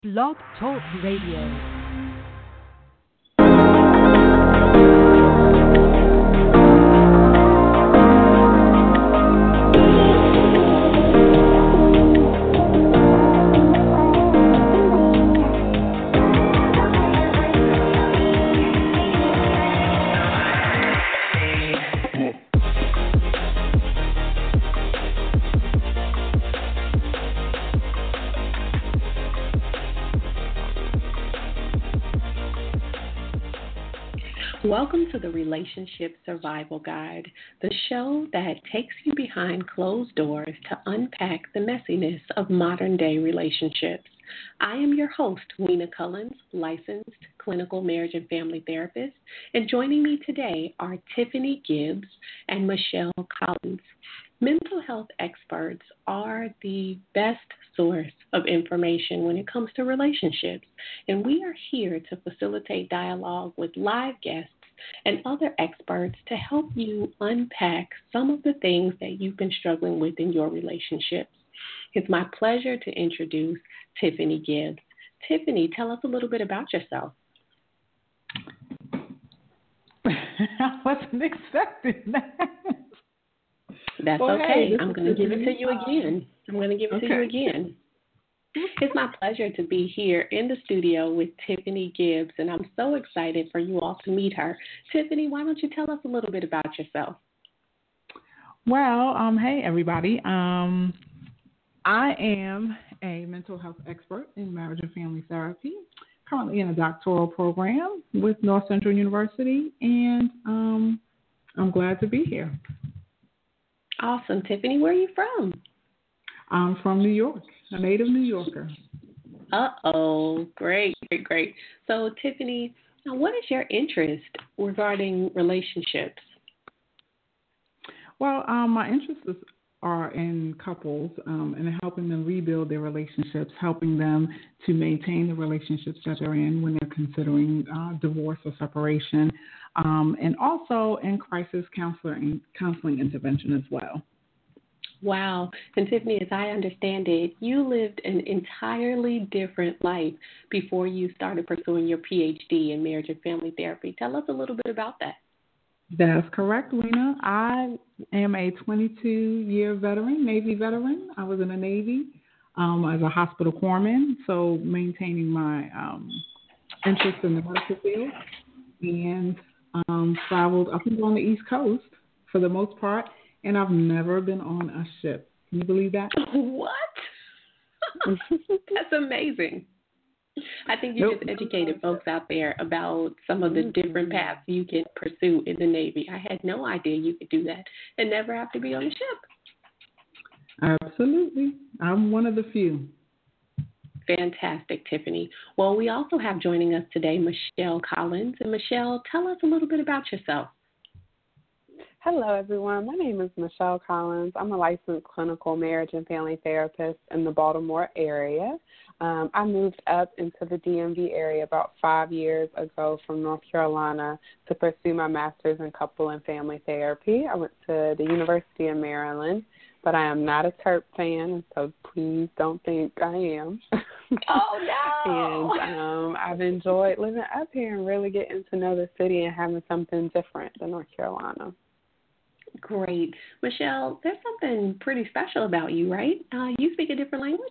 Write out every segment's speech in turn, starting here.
Blog Talk Radio. Welcome to the Relationship Survival Guide, the show that takes you behind closed doors to unpack the messiness of modern-day relationships. I am your host, Weena Cullins, licensed clinical marriage and family therapist, and joining me today are Tiffany Gibbs and Michelle Collins. Mental health experts are the best source of information when it comes to relationships, and we are here to facilitate dialogue with live guests and other experts to help you unpack some of the things that you've been struggling with in your relationships. It's my pleasure to introduce Tiffany Gibbs. Tiffany, tell us a little bit about yourself. I wasn't expecting that. That's okay. I'm going to give it to you again. It's my pleasure to be here in the studio with Tiffany Gibbs, and I'm so excited for you all to meet her. Tiffany, why don't you tell us a little bit about yourself? Well, hey, everybody. I am a mental health expert in marriage and family therapy, currently in a doctoral program with North Central University, and I'm glad to be here. Awesome. Tiffany, where are you from? I'm from New York, a native New Yorker. Great. So, Tiffany, now what is your interest regarding relationships? Well, my interests are in couples and helping them rebuild their relationships, helping them to maintain the relationships that they're in when they're considering divorce or separation, and also in crisis counseling intervention as well. Wow. And Tiffany, as I understand it, you lived an entirely different life before you started pursuing your PhD in marriage and family therapy. Tell us a little bit about that. That's correct, Weena. I am a 22-year veteran, Navy veteran. I was in the Navy as a hospital corpsman, so maintaining my interest in the medical field, and traveled up and down the East Coast for the most part. And I've never been on a ship. Can you believe that? What? That's amazing. I think you just educated folks out there about some of the different paths you can pursue in the Navy. I had no idea you could do that and never have to be on a ship. Absolutely. I'm one of the few. Fantastic, Tiffany. Well, we also have joining us today Michelle Collins. And Michelle, tell us a little bit about yourself. Hello, everyone. My name is Michelle Collins. I'm a licensed clinical marriage and family therapist in the Baltimore area. I moved up into the DMV area about 5 years ago from North Carolina to pursue my master's in couple and family therapy. I went to the University of Maryland, but I am not a Terp fan, so please don't think I am. Oh, no! And I've enjoyed living up here and really getting to know the city and having something different than North Carolina. Great. Michelle, there's something pretty special about you, right? You speak a different language?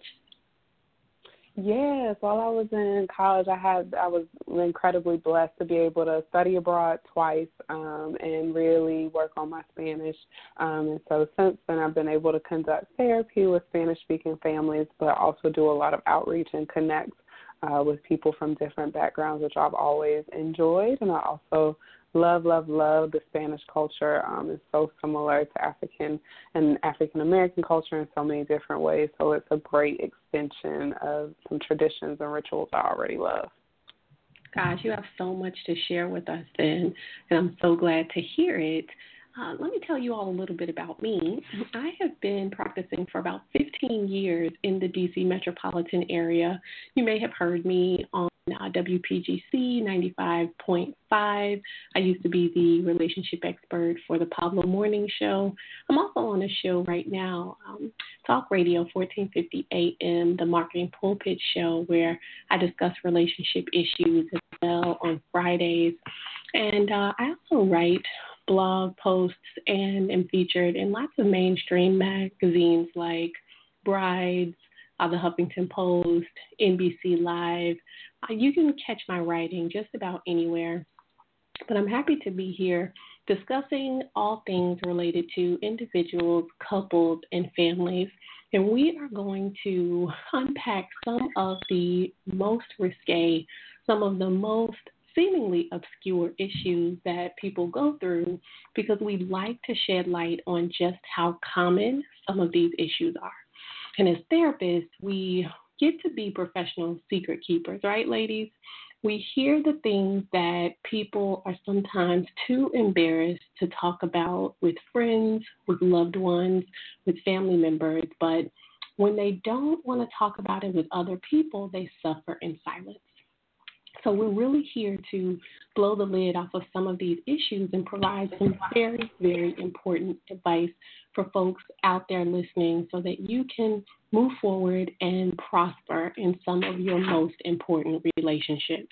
Yes. While I was in college, I was incredibly blessed to be able to study abroad twice and really work on my Spanish. And so since then, I've been able to conduct therapy with Spanish-speaking families, but also do a lot of outreach and connect with people from different backgrounds, which I've always enjoyed. And I also love the Spanish culture. It's so similar to African American culture in so many different ways. So it's a great extension of some traditions and rituals I already love. Gosh, you have so much to share with us then, and I'm so glad to hear it. Let me tell you all a little bit about me. I have been practicing for about 15 years in the D.C. metropolitan area. You may have heard me on WPGC 95.5. I used to be the relationship expert for the Pablo Morning Show. I'm also on a show right now, Talk Radio 1450 AM, the Marketing Pulpit Show, where I discuss relationship issues as well on Fridays. And I also write blog posts and am featured in lots of mainstream magazines like Brides, the Huffington Post, NBC Live. You can catch my writing just about anywhere. But I'm happy to be here discussing all things related to individuals, couples, and families. And we are going to unpack some of the most risque, some of the most seemingly obscure issues that people go through, because we like to shed light on just how common some of these issues are. And as therapists, we get to be professional secret keepers, right, ladies? We hear the things that people are sometimes too embarrassed to talk about with friends, with loved ones, with family members. But when they don't want to talk about it with other people, they suffer in silence. So we're really here to blow the lid off of some of these issues and provide some very, very important advice for folks out there listening so that you can move forward and prosper in some of your most important relationships.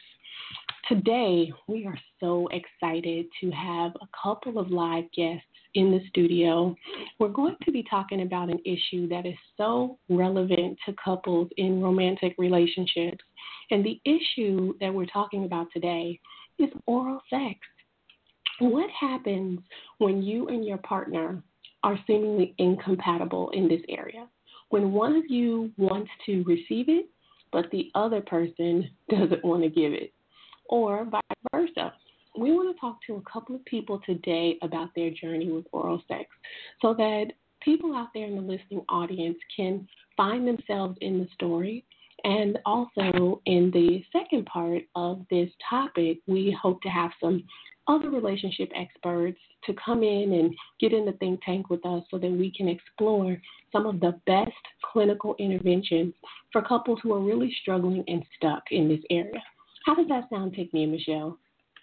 Today, we are so excited to have a couple of live guests in the studio. We're going to be talking about an issue that is so relevant to couples in romantic relationships. And the issue that we're talking about today is oral sex. What happens when you and your partner are seemingly incompatible in this area? When one of you wants to receive it, but the other person doesn't want to give it, or vice versa. We want to talk to a couple of people today about their journey with oral sex so that people out there in the listening audience can find themselves in the story. And also in the second part of this topic, we hope to have some other relationship experts to come in and get in the think tank with us so that we can explore some of the best clinical interventions for couples who are really struggling and stuck in this area. How does that sound, Tiffany and Michelle?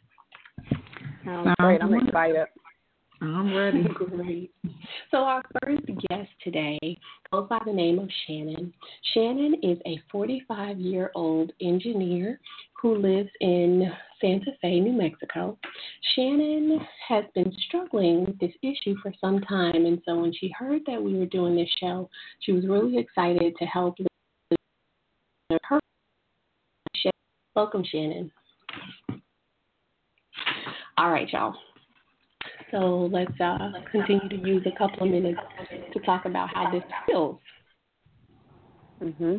Sounds great. I'm excited. I'm ready. Great. So our first guest today goes by the name of Shannon. Shannon is a 45-year-old engineer who lives in Santa Fe, New Mexico. Shannon has been struggling with this issue for some time, and so when she heard that we were doing this show, she was really excited to help her. Welcome, Shannon. All right, y'all. So let's continue to use a couple of minutes to talk about how this feels. Mhm.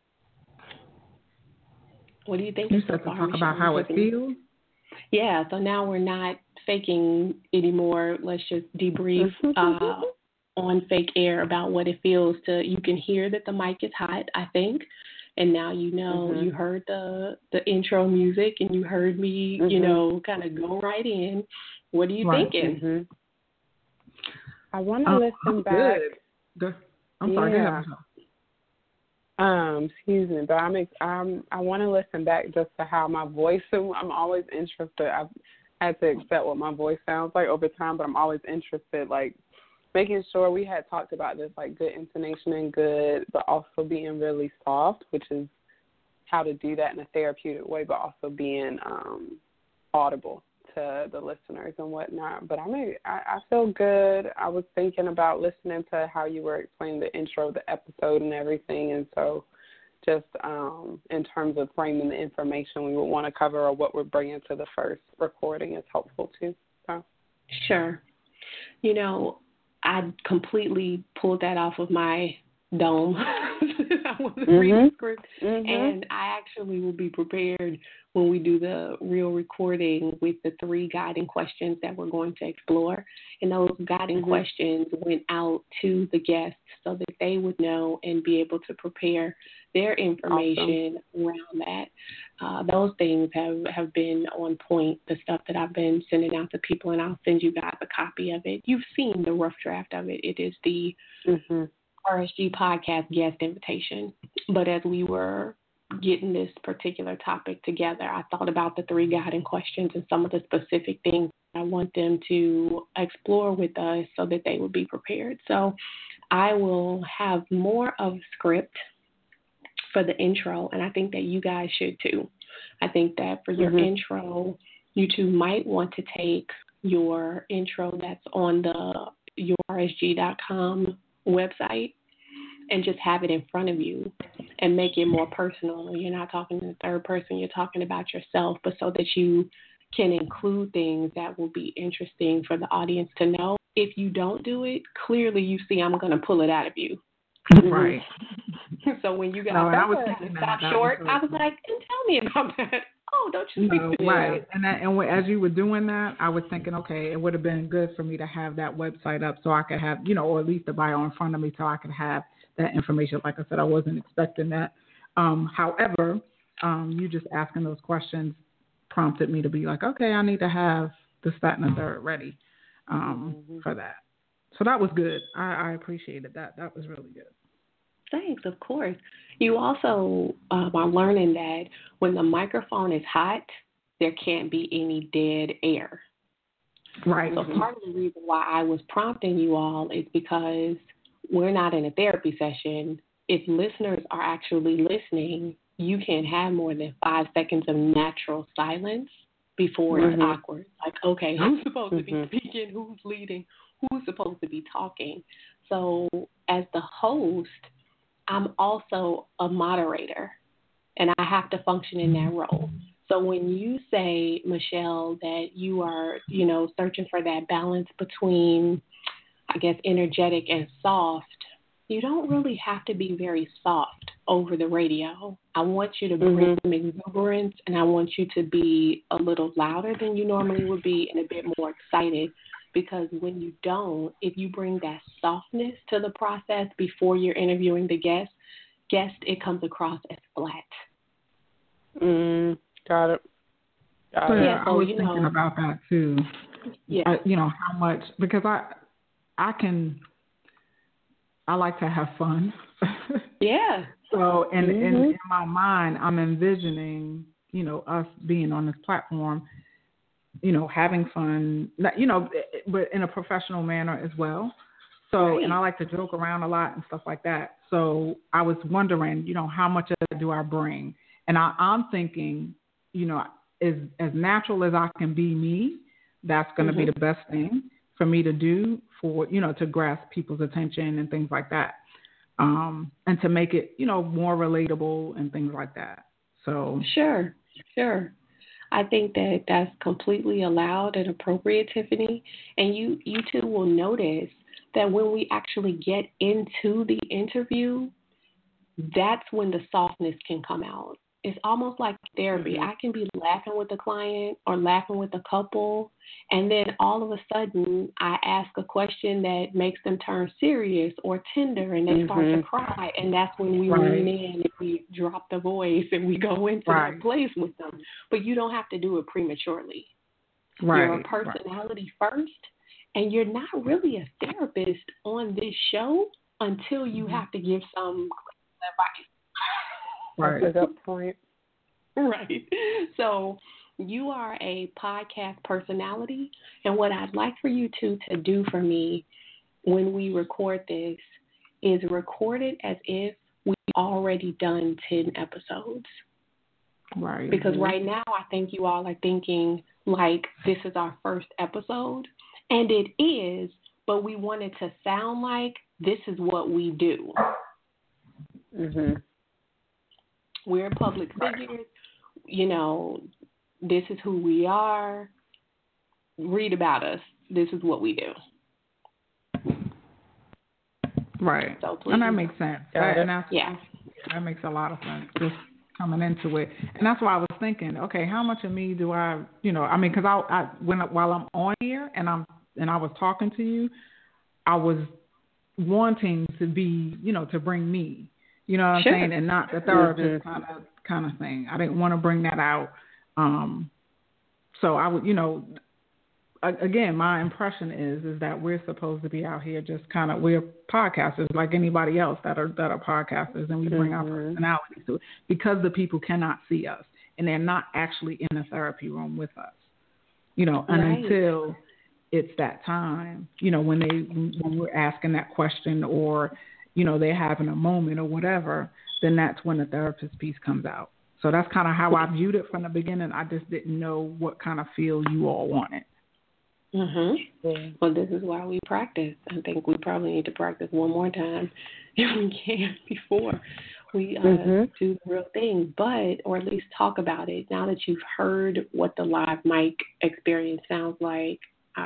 What do you think? You said to talk about how it feels? Yeah, so now we're not faking anymore. Let's just debrief on fake air about what it feels to, you can hear that the mic is hot, I think. And now you know, you heard the intro music and you heard me, you know, kind of go right in. What are you thinking? I want to listen back. Good. I'm sorry. Yeah. Excuse me, but I want to listen back just to how my voice. I'm always interested. I've had to accept what my voice sounds like over time, but I'm always interested, like making sure we had talked about this, like good intonation and good, but also being really soft, which is how to do that in a therapeutic way, but also being audible to the listeners and whatnot. But I feel good. I was thinking about listening to how you were explaining the intro of the episode and everything, and so just in terms of framing the information we would want to cover or what we're bringing to the first recording is helpful too. So. Sure. You know, I completely pulled that off of my dome. I wasn't reading the script, and I actually will be prepared when we do the real recording with the 3 guiding questions that we're going to explore. And those guiding questions went out to the guests so that they would know and be able to prepare their information around that. Those things have been on point, the stuff that I've been sending out to people, and I'll send you guys a copy of it. You've seen the rough draft of it. It is the RSG podcast guest invitation. But as we were getting this particular topic together, I thought about the 3 guiding questions and some of the specific things I want them to explore with us so that they will be prepared. So I will have more of a script for the intro, and I think that you guys should too. I think that for your intro, you two might want to take your intro that's on the yoursg.com website and just have it in front of you and make it more personal. You're not talking in the third person, you're talking about yourself, but so that you can include things that will be interesting for the audience to know. If you don't do it, clearly you see I'm going to pull it out of you. Right. So when you got to stop short, I was like, and tell me about that. Oh, don't you speak to me? Right. And as you were doing that, I was thinking, okay, it would have been good for me to have that website up so I could have, or at least the bio in front of me so I could have that information. Like I said, I wasn't expecting that. However, you just asking those questions prompted me to be like, okay, I need to have this, that, and the third ready for that. So that was good. I appreciated that. That was really good. Thanks, of course. You also are learning that when the microphone is hot, there can't be any dead air. Right. So part of the reason why I was prompting you all is because we're not in a therapy session. If listeners are actually listening, you can't have more than 5 seconds of natural silence before it's awkward. Like, okay, who's supposed to be speaking? Who's leading? Who's supposed to be talking? So as the host, I'm also a moderator, and I have to function in that role. So when you say, Michelle, that you are, searching for that balance between, I guess, energetic and soft, you don't really have to be very soft over the radio. I want you to bring some exuberance, and I want you to be a little louder than you normally would be and a bit more excited. Because when you don't, if you bring that softness to the process before you're interviewing the guest, it comes across as flat. Got it. Yeah, I was thinking about that too. Yeah. How much, because I like to have fun. Yeah. So in my mind, I'm envisioning, us being on this platform, having fun, but in a professional manner as well. So, and I like to joke around a lot and stuff like that. So I was wondering, how much of that do I bring? And I'm thinking, as natural as I can be me, that's going to be the best thing for me to do for, to grasp people's attention and things like that. And to make it, more relatable and things like that. So Sure. I think that that's completely allowed and appropriate, Tiffany. And you two will notice that when we actually get into the interview, that's when the softness can come out. It's almost like therapy. I can be laughing with a client or laughing with a couple, and then all of a sudden I ask a question that makes them turn serious or tender, and they start to cry, and that's when we lean in and we drop the voice and we go into that place with them. But you don't have to do it prematurely. You're a personality first, and you're not really a therapist on this show until you have to give some advice. That's a good point. Right. So you are a podcast personality, and what I'd like for you two to do for me when we record this is record it as if we've already done 10 episodes. Right. Because right now I think you all are thinking like this is our first episode, and it is, but we want it to sound like this is what we do. We're public figures. This is who we are. Read about us. This is what we do. Right. So and that makes sense. That makes a lot of sense. Just coming into it. And that's why I was thinking, okay, how much of me do I, because while I'm on here and I was talking to you, I was wanting to be, to bring me. You know what I'm saying? And not the therapist kind of thing. I didn't want to bring that out. So I would, again, my impression is that we're supposed to be out here just kind of, we're podcasters like anybody else that are podcasters, and we bring our personalities to it because the people cannot see us and they're not actually in a therapy room with us, and until it's that time, when we're asking that question or, they're having a moment or whatever, then that's when the therapist piece comes out. So that's kind of how I viewed it from the beginning. I just didn't know what kind of feel you all wanted. Well, this is why we practice. I think we probably need to practice one more time if we can before we do the real thing, or at least talk about it. Now that you've heard what the live mic experience sounds like,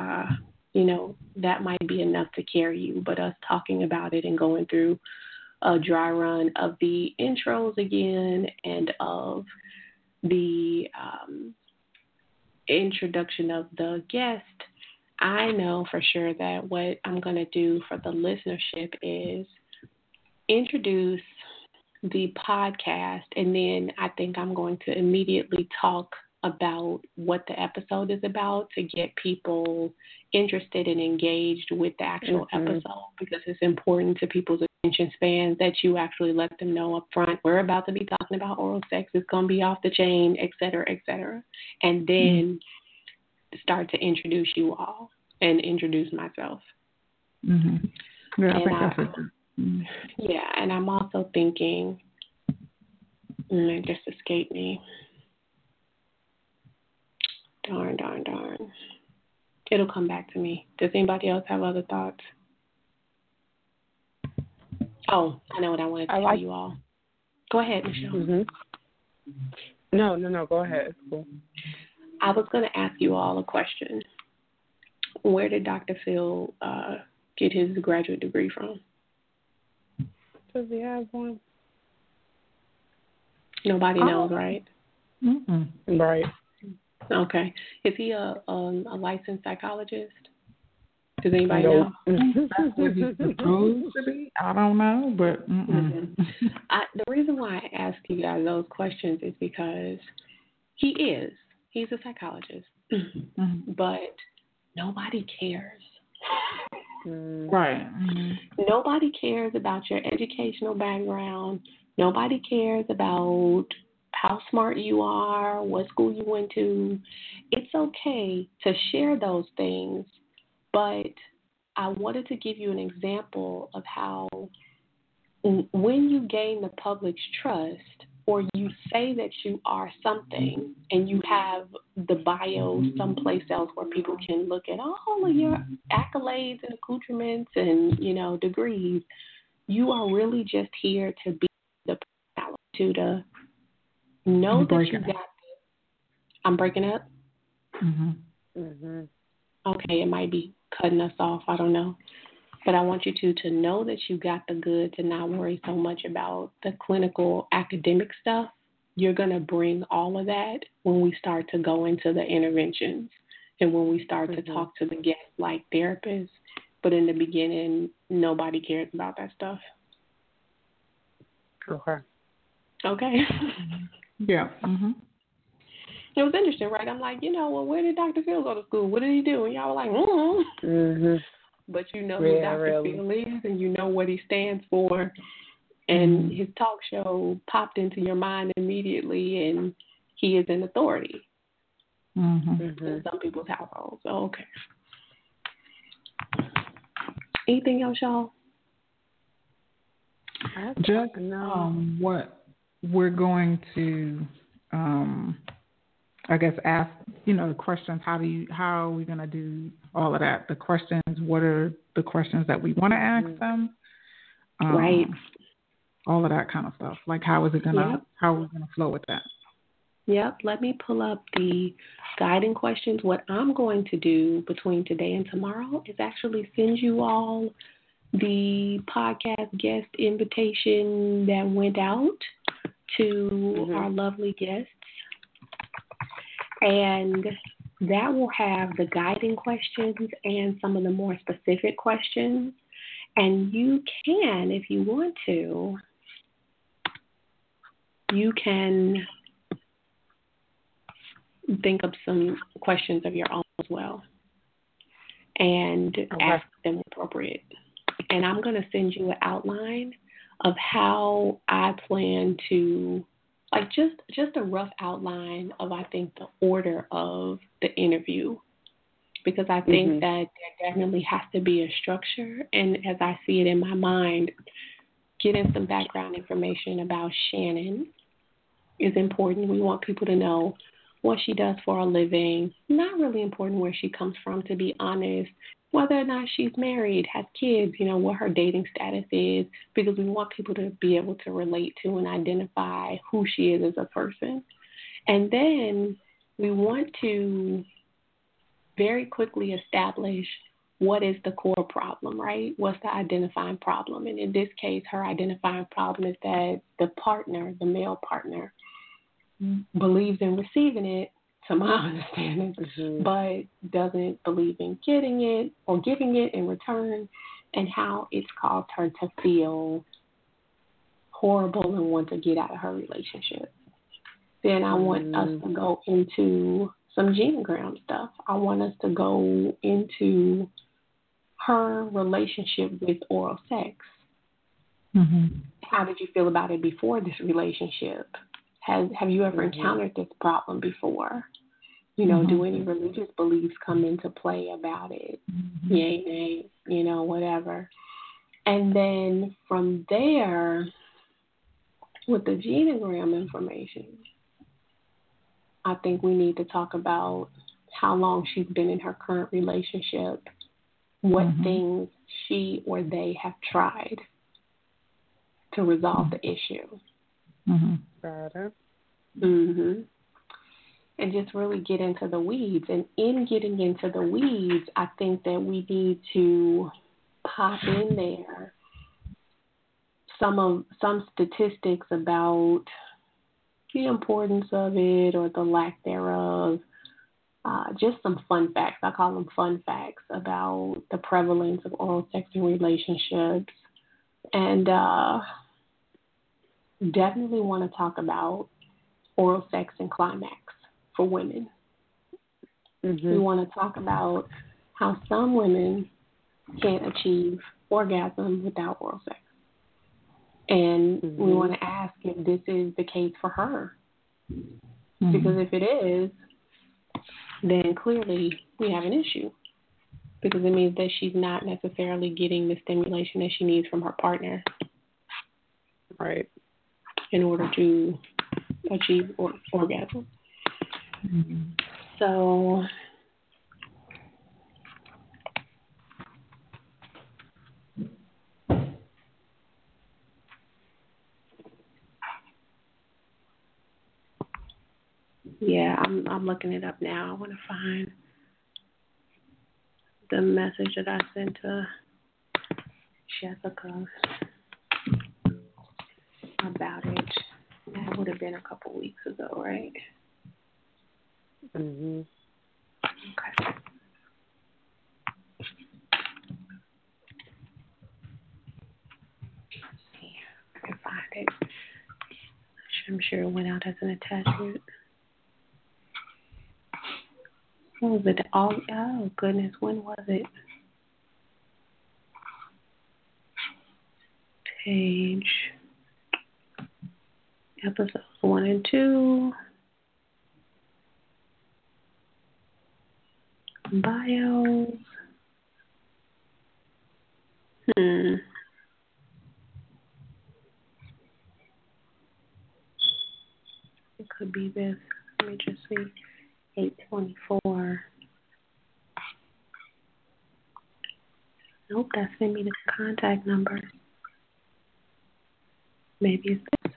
that might be enough to carry you. But us talking about it and going through a dry run of the intros again and of the introduction of the guest, I know for sure that what I'm going to do for the listenership is introduce the podcast, and then I think I'm going to immediately talk about what the episode is about to get people interested and engaged with the actual episode, because it's important to people's attention spans that you actually let them know up front, we're about to be talking about oral sex, it's going to be off the chain, et cetera, and then start to introduce you all and introduce myself. Yeah, I think that's it. Yeah, and I'm also thinking, it just escaped me. Darn. It'll come back to me. Does anybody else have other thoughts? Oh, I know what I wanted to tell you all. Go ahead, Michelle. No, go ahead. It's cool. I was going to ask you all a question. Where did Dr. Phil get his graduate degree from? Does he have one? Nobody knows, right? Right. Okay. Is he a licensed psychologist? Does anybody know? That's what he's supposed to be. I don't know, but the reason why I ask you guys those questions is because he's a psychologist, but nobody cares. Right. Nobody cares about your educational background. Nobody cares about how smart you are, what school you went to. It's okay to share those things, but I wanted to give you an example of how when you gain the public's trust, or you say that you are something and you have the bio someplace else where people can look at all of your accolades and accoutrements and, degrees, you are really just here to be the personality, to know that you got this. I'm breaking up? Okay, it might be cutting us off. I don't know. But I want you to know that you got the good, to not worry so much about the clinical academic stuff. You're going to bring all of that when we start to go into the interventions and when we start to talk to the guests like therapists. But in the beginning, nobody cares about that stuff. Okay. Yeah. It was interesting, right? I'm like, well, where did Dr. Phil go to school? What did he do? And y'all were like, But you know who Dr. Phil is, and you know what he stands for. And his talk show popped into your mind immediately, and he is an authority in some people's households. So, okay. Anything else, y'all? Just what we're going to, I guess, ask, the questions. How are we going to do all of that? The questions. What are the questions that we want to ask them? Right. All of that kind of stuff. Like, how are we going to flow with that? Yep. Let me pull up the guiding questions. What I'm going to do between today and tomorrow is actually send you all the podcast guest invitation that went out to our lovely guests. And that will have the guiding questions and some of the more specific questions. And you can, if you want to, you can think of some questions of your own as well. and ask them appropriate. And I'm going to send you an outline of how I plan to, like just a rough outline of, I think, the order of the interview, because I think that there definitely has to be a structure. And as I see it in my mind, getting some background information about Shannon is important. We want people to know what she does for a living. Not really important where she comes from, to be honest. Whether or not she's married, has kids, what her dating status is, because we want people to be able to relate to and identify who she is as a person. And then we want to very quickly establish what is the core problem, right? What's the identifying problem? And in this case, her identifying problem is that the partner, the male partner, believes in receiving it, to my understanding, but doesn't believe in getting it or giving it in return, and how it's caused her to feel horrible and want to get out of her relationship. Then I want us to go into some genogram stuff. I want us to go into her relationship with oral sex. How did you feel about it before this relationship? Have you ever encountered this problem before? Do any religious beliefs come into play about it? Yay, nay, whatever. And then from there, with the genogram information, I think we need to talk about how long she's been in her current relationship, what things she or they have tried to resolve the issue. Got it. And just really get into the weeds. And in getting into the weeds, I think that we need to pop in there some statistics about the importance of it or the lack thereof. Just some fun facts. I call them fun facts about the prevalence of oral sex in relationships. And definitely want to talk about oral sex and climax for women. We want to talk about how some women can't achieve orgasm without oral sex. And we want to ask if this is the case for her. Because if it is, then clearly we have an issue. Because it means that she's not necessarily getting the stimulation that she needs from her partner. Right. In order to achieve orgasm. So yeah, I'm looking it up now. I want to find the message that I sent to Jessica about it. That would have been a couple weeks ago, right? Okay. Let's see if I can find it. I'm sure it went out as an attachment. What was it? Oh, goodness. When was it? Page. Episodes 1 and 2. Bios. It could be this. Let me just see. 824. Nope, that sent me the contact number. Maybe it's this.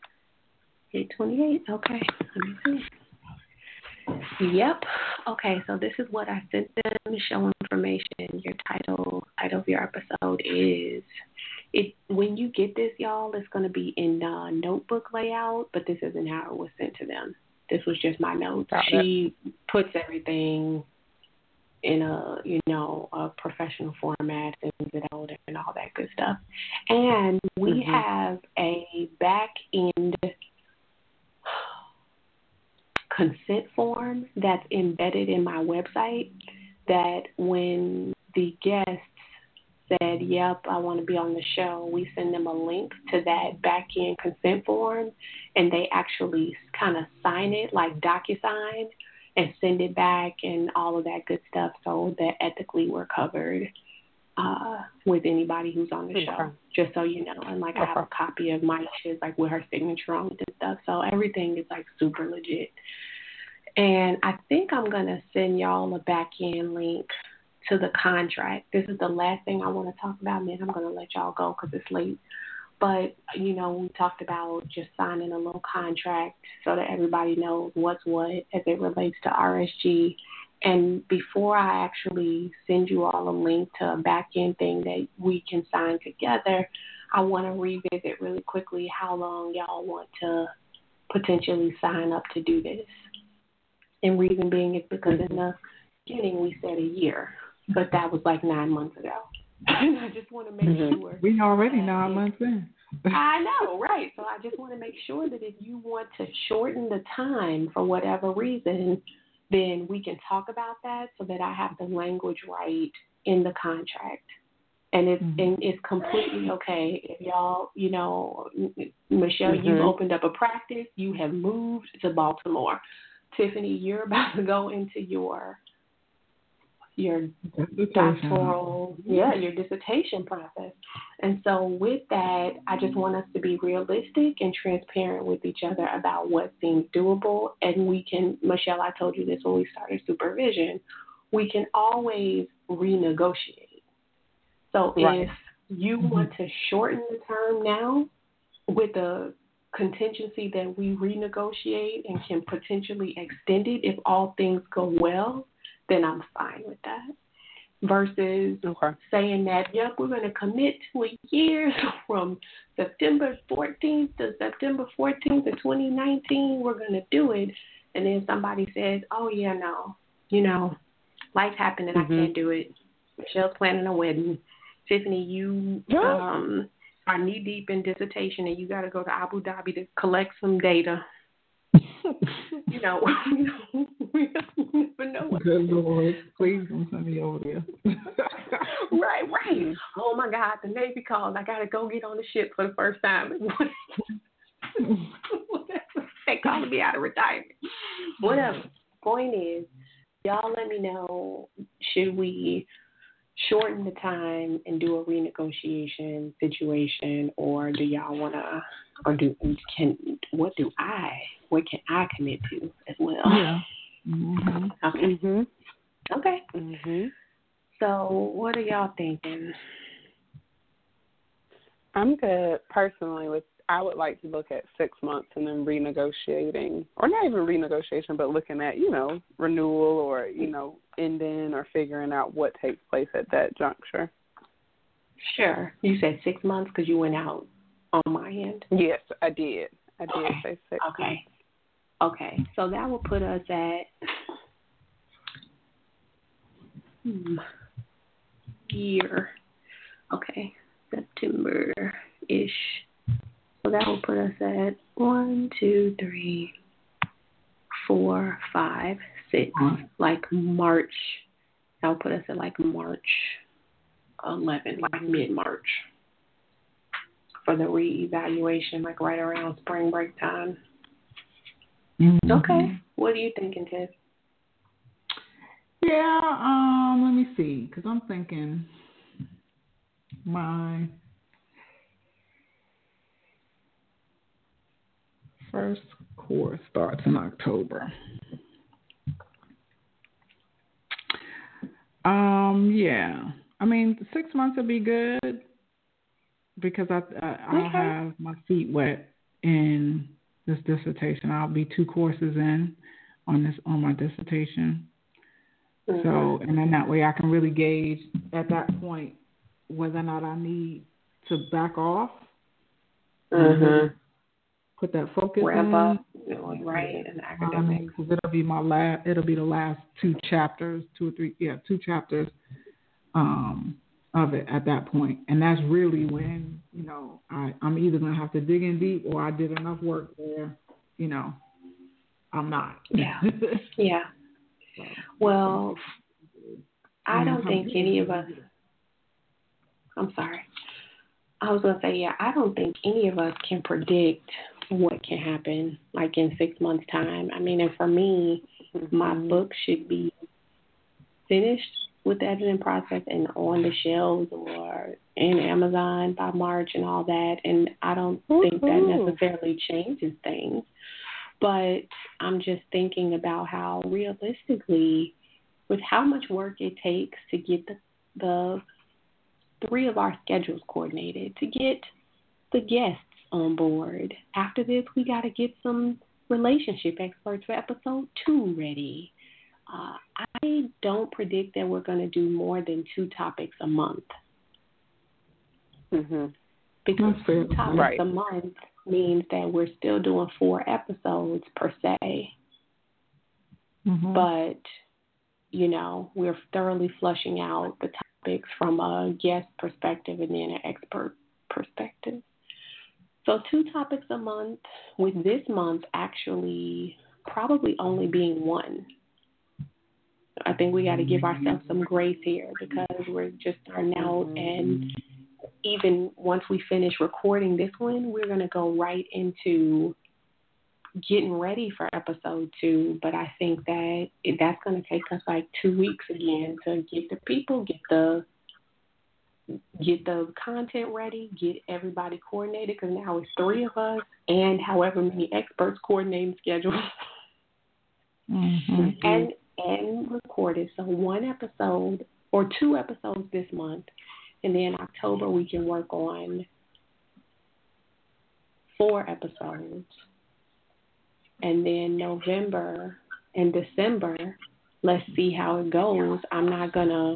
828. Okay, let me see. Yep. Okay, so this is what I sent them. Show information. Your title of your episode is it. When you get this, y'all, it's going to be in notebook layout, but this isn't how it was sent to them. This was just my notes. She puts everything in a professional format, sends it out, and all that good stuff. And we have a back end consent form that's embedded in my website that when the guests said, yep, I want to be on the show, we send them a link to that back-end consent form, and they actually kind of sign it like DocuSign and send it back and all of that good stuff, so that ethically we're covered with anybody who's on the show, just so you know. And, like, I have a copy of my shit, like, with her signature on it and stuff, so everything is, like, super legit. And I think I'm going to send y'all a back-end link to the contract. This is the last thing I want to talk about, and then I'm going to let y'all go because it's late. But, you know, we talked about just signing a little contract so that everybody knows what's what as it relates to RSG. And before I actually send you all a link to a back-end thing that we can sign together, I want to revisit really quickly how long y'all want to potentially sign up to do this. And reason being is because in the beginning we said a year, but that was like 9 months ago. And I just want to make sure. We already 9 months in. I know, right. So I just want to make sure that if you want to shorten the time for whatever reason, then we can talk about that so that I have the language right in the contract. And it's completely okay if y'all, you know, Michelle, you've opened up a practice, you have moved to Baltimore. Tiffany, you're about to go into your doctoral, your dissertation process. And so with that, I just want us to be realistic and transparent with each other about what seems doable. And we can, Michelle, I told you this when we started supervision, we can always renegotiate. So if you want to shorten the term now with a contingency that we renegotiate and can potentially extend it if all things go well, then I'm fine with that. Versus saying that, yep, we're going to commit to a year from September 14th to September 14th of 2019, we're going to do it. And then somebody says, oh, yeah, no, you know, life happened and I can't do it. Michelle's planning a wedding. Tiffany, you are knee-deep in dissertation and you got to go to Abu Dhabi to collect some data. You know, we never know what. Good Lord, please don't send me over there. Right. Oh my God, the Navy called. I gotta go get on the ship for the first time. They calling me out of retirement. Whatever. Point is, y'all let me know, should we shorten the time and do a renegotiation situation, or do y'all wanna, or what can I commit to as well? Yeah. Okay. So what are y'all thinking? I'm good personally I would like to look at 6 months and then renegotiating, or not even renegotiation, but looking at, you know, renewal or, you know, ending or figuring out what takes place at that juncture. Sure. You said 6 months because you went out on my end? Yes, I did. I did say 6 months. Okay. So that will put us at year. Okay. September-ish. So that will put us at 1, 2, 3, 4, 5, 6. Like March. That will put us at like March 11, like mid-March. For the reevaluation, like right around spring break time. Okay. What are you thinking, Tiff? Yeah, let me see, because I'm thinking my first course starts in October. Yeah. I mean, 6 months would be good because I'll have my feet wet in this dissertation. I'll be 2 courses in on my dissertation. So, and then that way I can really gauge at that point whether or not I need to back off, put that focus ramp in, up, right, and academics. Because it'll be the last 2 chapters, 2 or 3, 2 chapters of it at that point, and that's really when, you know, I'm either gonna have to dig in deep or I did enough work where, you know, I'm not. Yeah. Well, I don't think any of us, I'm sorry. I was going to say, yeah, I don't think any of us can predict what can happen like in 6 months' time. I mean, and for me, my book should be finished with the editing process and on the shelves or in Amazon by March and all that. And I don't think that necessarily changes things. But I'm just thinking about how realistically, with how much work it takes to get the 3 of our schedules coordinated, to get the guests on board. After this, we got to get some relationship experts for episode 2 ready. I don't predict that we're going to do more than 2 topics a month. Because 2 topics a month means that we're still doing 4 episodes per se. But, you know, we're thoroughly flushing out the topics from a guest perspective and then an expert perspective. So 2 topics a month, with this month actually probably only being 1. I think we got to give ourselves some grace here because we're just starting out, and even once we finish recording this one, we're going to go right into getting ready for episode 2. But I think that that's going to take us like 2 weeks again to get the people, get the content ready, get everybody coordinated, because now it's 3 of us and however many experts coordinating schedules. And recorded. So 1 episode or 2 episodes this month, and then October we can work on 4 episodes. And then November and December, let's see how it goes. I'm not going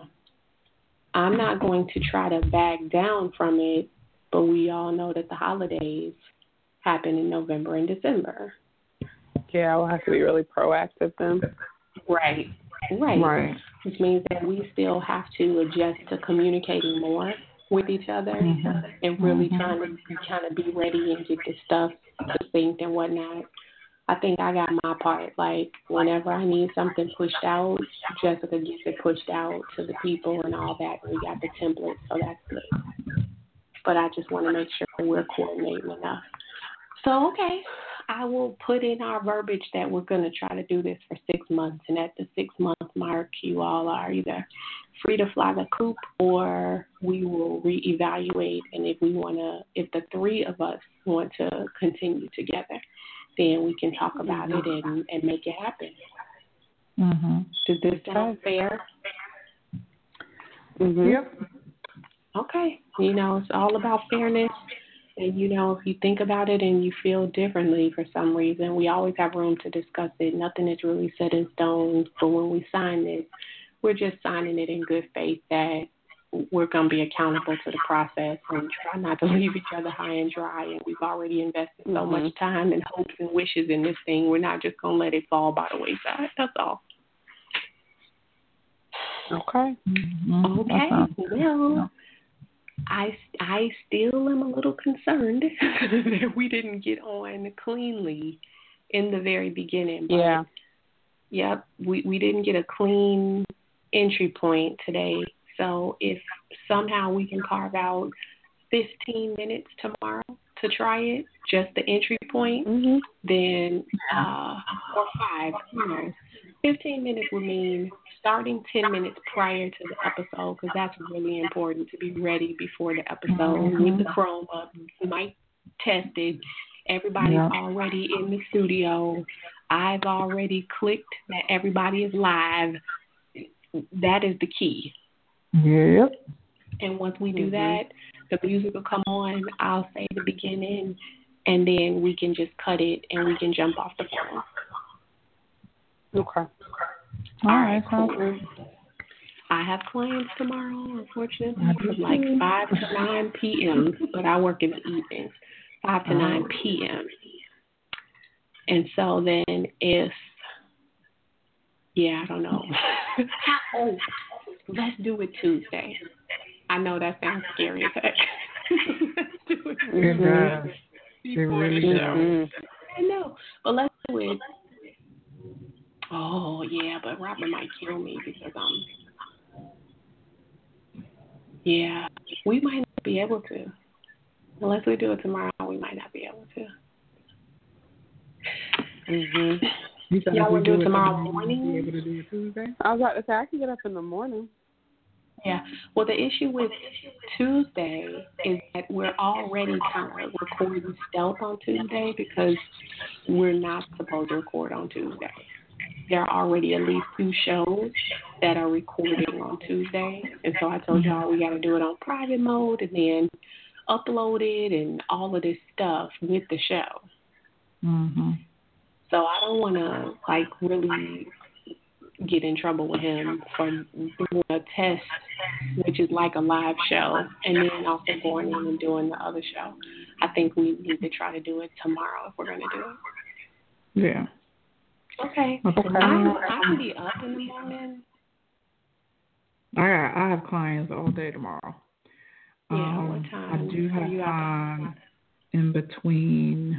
to try to back down from it, but we all know that the holidays happen in November and December. Yeah, we'll have to be really proactive then. Right. Which means that we still have to adjust to communicating more with each other and really trying to kind of be ready and get this stuff synced and whatnot. I think I got my part. Like, whenever I need something pushed out, Jessica gets it pushed out to the people and all that. We got the template, so that's good. But I just want to make sure we're coordinating enough. So, okay, I will put in our verbiage that we're going to try to do this for 6 months. And at the 6-month mark, you all are either free to fly the coop or we will reevaluate. And if the 3 of us want to continue together, then we can talk about it and make it happen. Does this sound fair? Yep. Okay. You know, it's all about fairness. And, you know, if you think about it and you feel differently for some reason, we always have room to discuss it. Nothing is really set in stone. But when we sign this, we're just signing it in good faith that we're going to be accountable to the process and try not to leave each other high and dry. And we've already invested so much time and hopes and wishes in this thing. We're not just going to let it fall by the wayside. That's all. Okay. Okay. Well, I still am a little concerned that we didn't get on cleanly in the very beginning. But yep, we didn't get a clean entry point today. So if somehow we can carve out 15 minutes tomorrow to try it, just the entry point, then, or 5, 15 minutes would mean starting 10 minutes prior to the episode, because that's really important to be ready before the episode with the Chrome up, mic tested. Everybody's already in the studio. I've already clicked that everybody is live. That is the key. Yep. And once we do that, the music will come on. I'll say the beginning, and then we can just cut it and we can jump off the phone. Okay. All right. Cool. I have clients tomorrow, unfortunately, from like 5 to 9 p.m., but I work in the evenings, 5 to 9 p.m. And so then I don't know. Let's do it Tuesday. I know that sounds scary as heck. Let's do it Tuesday. It really does. I know, but let's do it. Oh, yeah, but Robert might kill me because Yeah, we might not be able to. Unless we do it tomorrow, we might not be able to. Mhm. You said Y'all if we want to do do it it tomorrow tomorrow, we'll be morning? able to do it Tuesday? I was about to say I can get up in the morning. Yeah. Well, the issue with Tuesday is that we're already kind of recording stealth on Tuesday because we're not supposed to record on Tuesday. There are already at least 2 shows that are recording on Tuesday. And so I told y'all we got to do it on private mode and then upload it and all of this stuff with the show. Mm-hmm. So I don't want to, like, really get in trouble with him for doing a test, which is like a live show, and then also going in and doing the other show. I think we need to try to do it tomorrow if we're going to do it. Yeah. Okay. I can be up in the morning. I have clients all day tomorrow. Yeah, what time? I do have time in between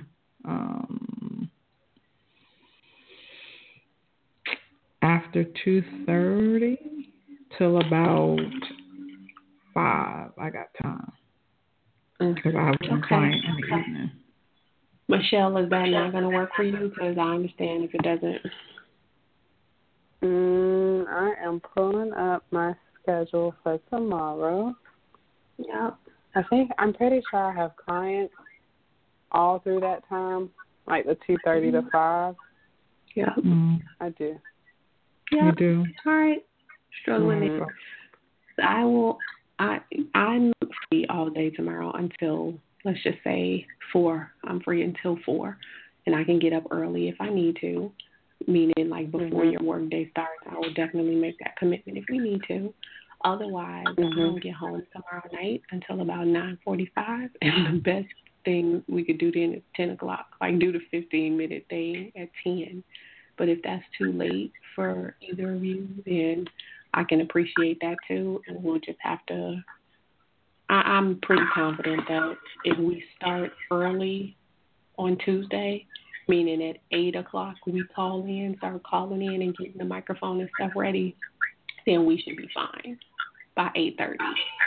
after 2:30 till about 5. I got time because I have one client in the evening. Michelle, is that not going to work for you? Because I understand if it doesn't. I am pulling up my schedule for tomorrow. Yep. I'm pretty sure I have clients all through that time, like the 2:30 to 5. Yeah. I do. Yeah. You do. All right. Struggling there. I'm free all day tomorrow until, let's just say, 4. I'm free until 4, and I can get up early if I need to. Meaning, like, before your work day starts, I will definitely make that commitment if we need to. Otherwise, I don't get home tomorrow night until about 9:45, and the best thing we could do then is 10 o'clock, like do the 15-minute thing at 10. But if that's too late for either of you, then I can appreciate that too, and we'll just have to. I'm pretty confident that if we start early on Tuesday, meaning at 8 o'clock we start calling in and getting the microphone and stuff ready, then we should be fine by 8:30.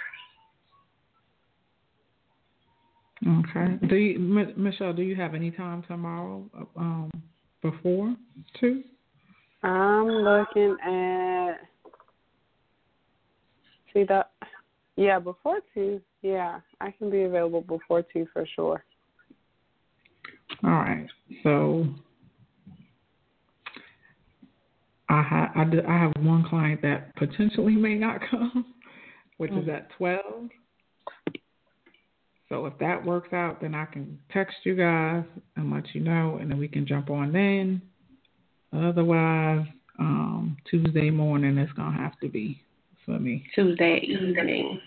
Okay. Michelle, do you have any time tomorrow before 2? I'm looking at before 2. Yeah, I can be available before 2 for sure. All right. So I have one client that potentially may not come, which is at 12. So if that works out, then I can text you guys and let you know, and then we can jump on then. Otherwise, Tuesday morning is going to have to be for me. Tuesday evening.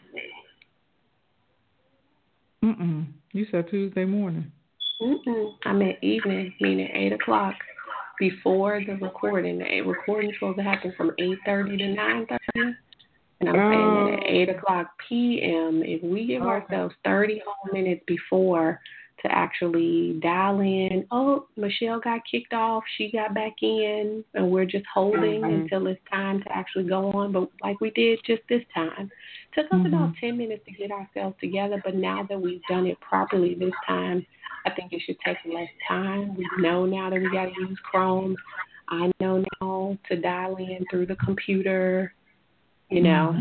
You said Tuesday morning. I meant evening, meaning 8 o'clock before the recording. The recording is supposed to happen from 8:30 to 9:30. And I'm saying that at 8 o'clock p.m., if we give ourselves 30 whole minutes before to actually dial in, Michelle got kicked off, she got back in, and we're just holding until it's time to actually go on. But like we did just this time, took us about 10 minutes to get ourselves together. But now that we've done it properly this time, I think it should take less time. We know now that we got to use Chrome. I know now to dial in through the computer. You know.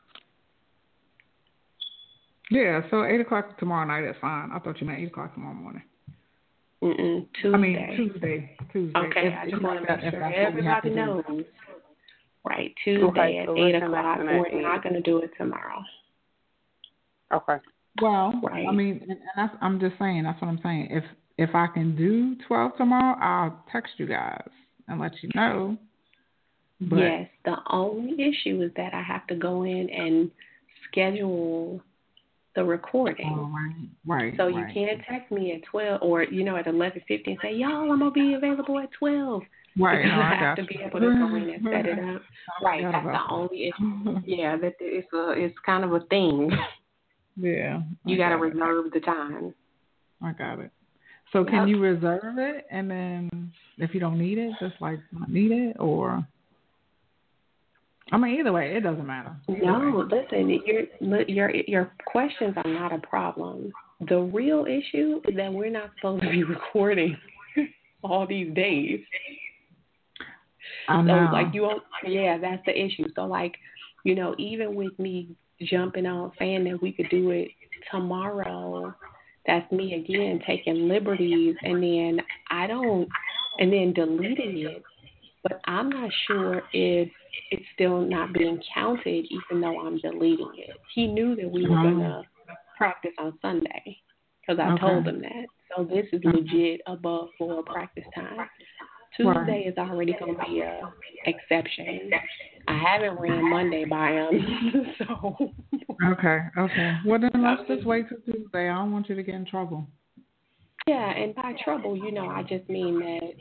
Yeah, so 8 o'clock tomorrow night is fine. I thought you meant 8 o'clock tomorrow morning. Tuesday. I mean, Tuesday. Okay, I just want to make sure everybody knows. Right, Tuesday at 8 o'clock. We're not going to do it tomorrow. Okay. Well, right. I mean, and I'm just saying, that's what I'm saying. If I can do 12 tomorrow, I'll text you guys and let you know. But yes, the only issue is that I have to go in and schedule the recording. Oh, right. So you can't text me at 12 or, at 11:50 and say, y'all, I'm going to be available at 12. Right. Because No, I have to be able to go in and set it up. Right. That's the only issue. Yeah, that it's kind of a thing. Yeah. You got to reserve the time. I got it. So can you reserve it and then if you don't need it, just like not need it or? I mean, either way, it doesn't matter. No, listen, your questions are not a problem. The real issue is that we're not supposed to be recording all these days. I So, know. like, you won't, yeah, that's the issue. So, like, you know, even with me jumping on saying that we could do it tomorrow, that's me again taking liberties, and then deleting it. But I'm not sure if it's still not being counted, even though I'm deleting it. He knew that we were going to practice on Sunday because I told him that. So this is legit above floor practice time. Tuesday is already going to be a exception. I haven't ran Monday by him, so. Okay. Well, then let's just wait till Tuesday. I don't want you to get in trouble. Yeah, and by trouble, you know, I just mean that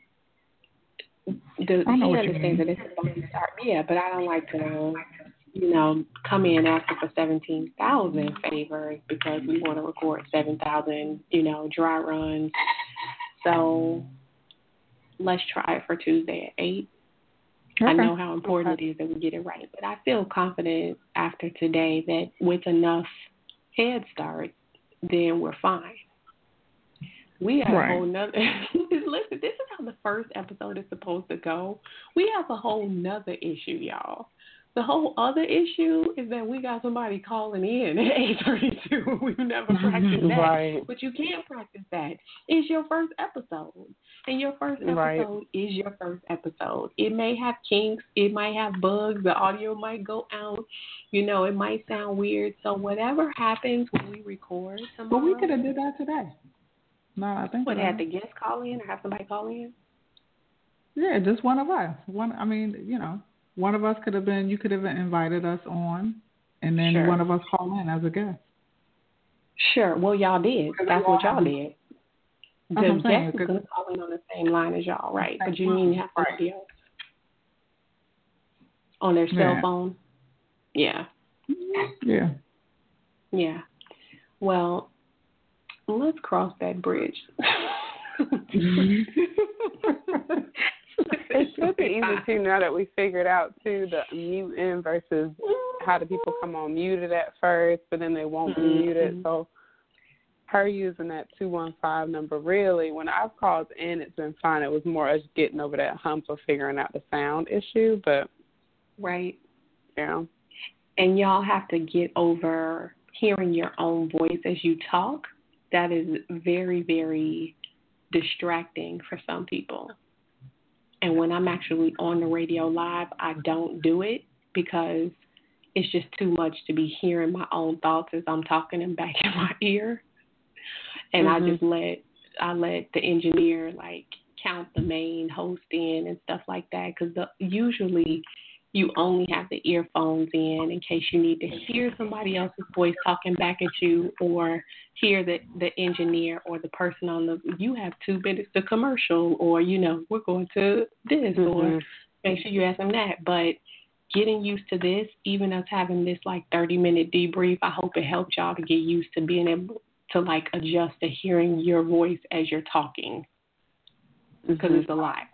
he understands that it's supposed to start. Yeah, but I don't like to, you know, come in asking for 17,000 favors because we want to record 7,000, you know, dry runs. So let's try it for Tuesday at 8. Okay. I know how important it is that we get it right, but I feel confident after today that with enough head start, then we're fine. We have a whole nother. Listen, this is how the first episode is supposed to go. We have a whole nother issue, y'all. The whole other issue is that we got somebody calling in at 8:32. We've never practiced that. Right. But you can't practice that. It's your first episode. And your first episode is your first episode. It may have kinks. It might have bugs. The audio might go out. You know, it might sound weird. So whatever happens when we record tomorrow. But we could have did that today. No, I think. What, had the guest call in or have somebody call in? Yeah, just one of us. I mean, you know, one of us could have been. You could have invited us on, and then one of us call in as a guest. Sure. Well, y'all did. That's what y'all did. The guest is going to call in on the same line as y'all, right? But you mean have somebody else on their cell phone? Yeah. Yeah. Yeah. Well, let's cross that bridge. It should be easy too now that we figured out too the muting versus how do people come on muted at first, but then they won't be muted. So her using that 215 number, really, when I've called in, it's been fine. It was more us getting over that hump of figuring out the sound issue, but yeah. And y'all have to get over hearing your own voice as you talk. That is very, very distracting for some people. And when I'm actually on the radio live, I don't do it because it's just too much to be hearing my own thoughts as I'm talking them back in my ear. And I just let the engineer like count the main host in and stuff like that because usually you only have the earphones in case you need to hear somebody else's voice talking back at you or hear the engineer or the person you have 2 minutes to commercial or, you know, we're going to this or make sure you ask them that. But getting used to this, even us having this like 30-minute debrief, I hope it helps y'all to get used to being able to like adjust to hearing your voice as you're talking because it's a lot.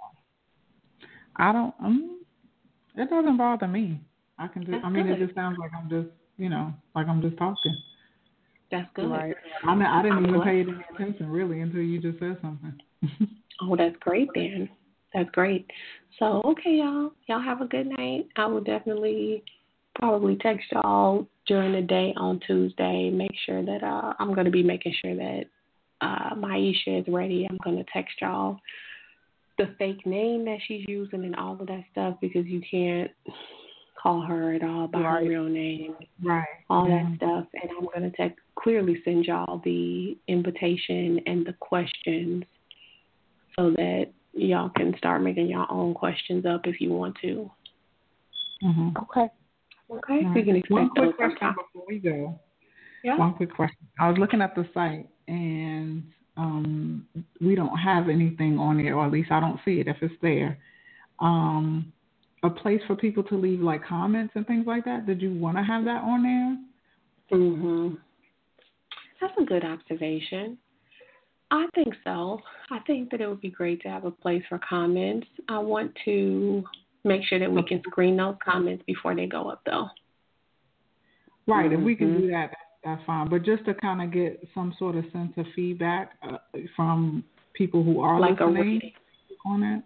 It doesn't bother me. I can just. I mean, it just sounds like I'm just, you know, like I'm just talking. That's good. Right. I didn't even pay any attention really until you just said something. Oh, that's great then. That's great. So, okay, y'all. Y'all have a good night. I will definitely probably text y'all during the day on Tuesday. Make sure that I'm going to be making sure that Maisha is ready. I'm going to text y'all the fake name that she's using and all of that stuff because you can't call her at all by her real name. Right. All that stuff. And I'm going to clearly send y'all the invitation and the questions so that y'all can start making your own questions up if you want to. Okay. Okay. So you can expect one quick question before we go. Yeah. One quick question. I was looking at the site and we don't have anything on it, or at least I don't see it if it's there. A place for people to leave like comments and things like that. Did you want to have that on there? That's a good observation. I think so. I think that it would be great to have a place for comments. I want to Make sure that we can screen those comments before they go up, though. Right. If we can do that, that's fine. But just to kind of get some sort of sense of feedback from people who are like listening on it.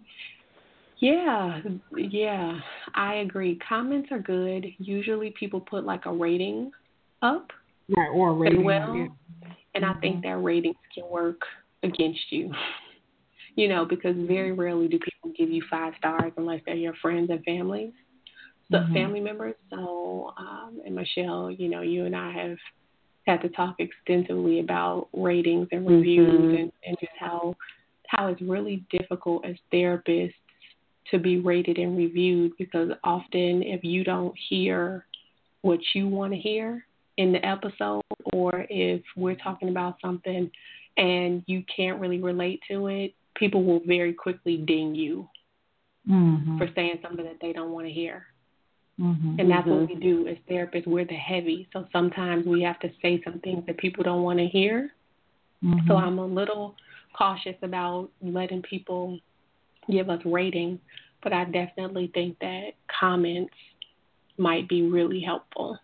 Yeah, I agree. Comments are good. Usually people put like a rating up. Right, or a rating. As well. Yeah. And I think that ratings can work against you. Because very rarely do people give you 5 stars unless they're your friends and family members. So, and Michelle, you and I have had to talk extensively about ratings and reviews and just how it's really difficult as therapists to be rated and reviewed, because often if you don't hear what you want to hear in the episode, or if we're talking about something and you can't really relate to it, people will very quickly ding you for saying something that they don't want to hear. And that's what we do as therapists. We're the heavy. So sometimes we have to say some things that people don't want to hear. So I'm a little cautious about letting people give us ratings, but I definitely think that comments might be really helpful.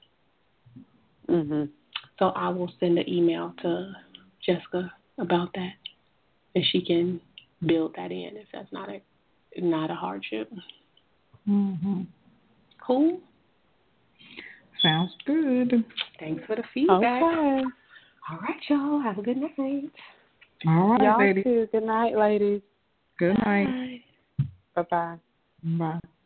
So I will send an email to Jessica about that, and she can build that in if that's not a hardship. Cool. Sounds good. Thanks for the feedback. Okay. All right, y'all. Have a good night. All right, y'all ladies. too. Good night, ladies. Good night. Bye-bye. Bye.